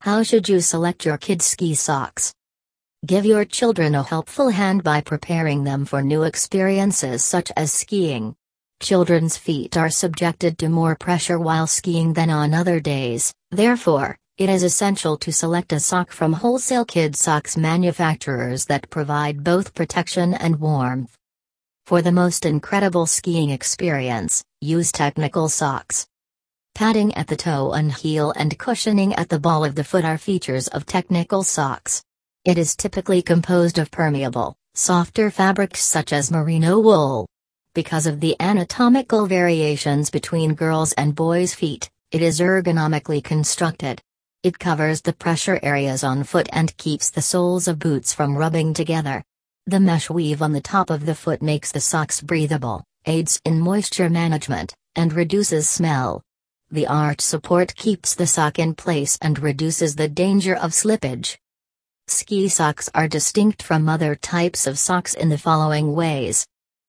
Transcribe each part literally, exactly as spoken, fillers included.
How should you select your kids' ski socks? Give your children a helpful hand by preparing them for new experiences such as skiing. Children's feet are subjected to more pressure while skiing than on other days, therefore, it is essential to select a sock from wholesale kid socks manufacturers that provide both protection and warmth. For the most incredible skiing experience, use technical socks. Padding at the toe and heel and cushioning at the ball of the foot are features of technical socks. It is typically composed of permeable, softer fabrics such as merino wool. Because of the anatomical variations between girls' and boys' feet, it is ergonomically constructed. It covers the pressure areas on foot and keeps the soles of boots from rubbing together. The mesh weave on the top of the foot makes the socks breathable, aids in moisture management, and reduces smell. The arch support keeps the sock in place and reduces the danger of slippage. Ski socks are distinct from other types of socks in the following ways.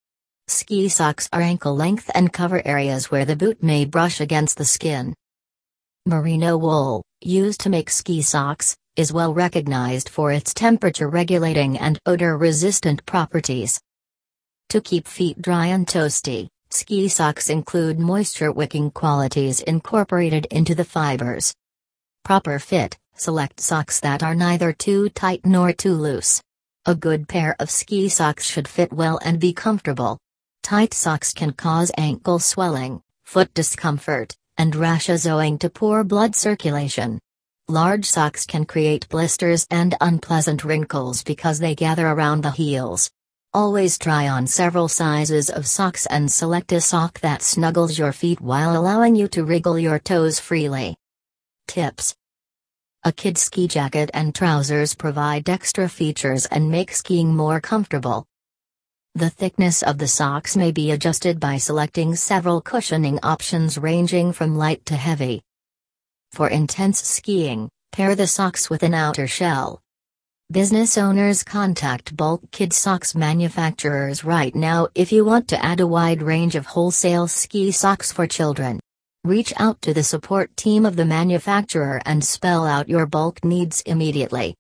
Ski socks are ankle length and cover areas where the boot may brush against the skin. Merino wool, used to make ski socks, is well recognized for its temperature regulating and odor resistant properties. To keep feet dry and toasty, ski socks include moisture wicking qualities incorporated into the fibers. Proper fit, select socks that are neither too tight nor too loose. A good pair of ski socks should fit well and be comfortable. Tight socks can cause ankle swelling, foot discomfort, and rashes owing to poor blood circulation. Large socks can create blisters and unpleasant wrinkles because they gather around the heels. Always try on several sizes of socks and select a sock that snuggles your feet while allowing you to wriggle your toes freely. Tips: a kid's ski jacket and trousers provide extra features and make skiing more comfortable. The thickness of the socks may be adjusted by selecting several cushioning options ranging from light to heavy. For intense skiing, pair the socks with an outer shell. Business owners contact bulk kid socks manufacturers right now if you want to add a wide range of wholesale ski socks for children. Reach out to the support team of the manufacturer and spell out your bulk needs immediately.